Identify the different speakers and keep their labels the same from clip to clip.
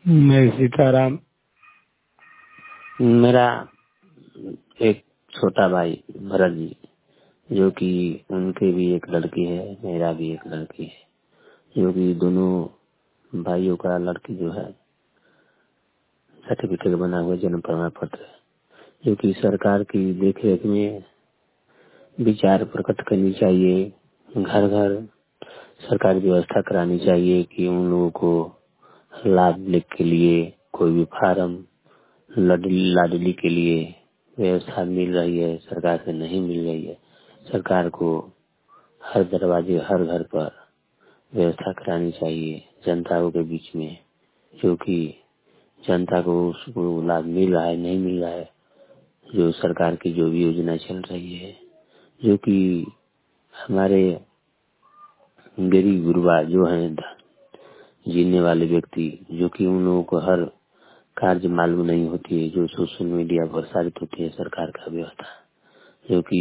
Speaker 1: मैं सीताराम। मेरा एक छोटा भाई भरत जी, जो कि उनके भी एक लड़की है, मेरा भी एक लड़की है, जो कि दोनों भाइयों का लड़की जो है सर्टिफिकेट बना हुआ जन्म प्रमाण पत्र, जो कि सरकार की देखरेख में विचार प्रकट करनी चाहिए। घर घर सरकार व्यवस्था करानी चाहिए कि उन लोगों को लाभ के लिए कोई भी फार्म लाडली के लिए व्यवस्था मिल रही है, सरकार से नहीं मिल रही है। सरकार को हर दरवाजे हर घर पर व्यवस्था करानी चाहिए जनता के बीच में, जो कि जनता को उसको लाभ मिल रहा है नहीं मिल रहा है। जो सरकार की जो भी योजना चल रही है, जो कि हमारे गरीब गुरबा जो हैं जीने वाले व्यक्ति, जो कि उन लोगों को हर कार्य मालूम नहीं होती है, जो सोशल मीडिया पर प्रसारित होती है सरकार का व्यवस्था, जो कि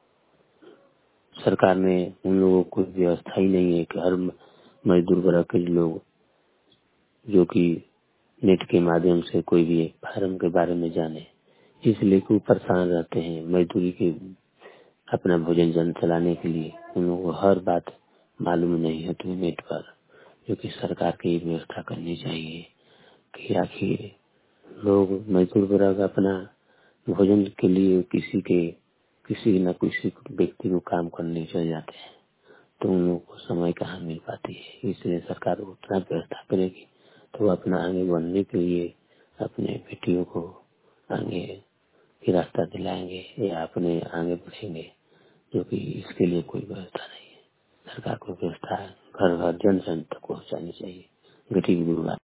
Speaker 1: सरकार ने उन लोगों को व्यवस्था ही नहीं है कि हर मजदूर वर्ग के लोग जो कि नेट के माध्यम से कोई भी फार्म के बारे में जाने, इसलिए कि वो परेशान रहते हैं मजदूरी के अपना भोजन जन चलाने के लिए। उन लोगों को हर बात मालूम नहीं होती नेट पर, जो कि सरकार की व्यवस्था करनी चाहिए कि आखिर लोग मजदूर वर्ग अपना भोजन के लिए किसी न किसी व्यक्ति को काम करने चले जाते हैं, तो उन लोगों को समय कहाँ मिल पाती है। इसलिए सरकार उतना व्यवस्था करेगी तो वो अपना आगे बढ़ने के लिए अपने बेटियों को आगे की रास्ता दिलाएंगे या अपने आगे बढ़ेंगे, जो कि इसके लिए कोई व्यवस्था नहीं है। सरकार को व्यवस्था घर घर जन जन तक पहुँचानी चाहिए, गरीब गुरबा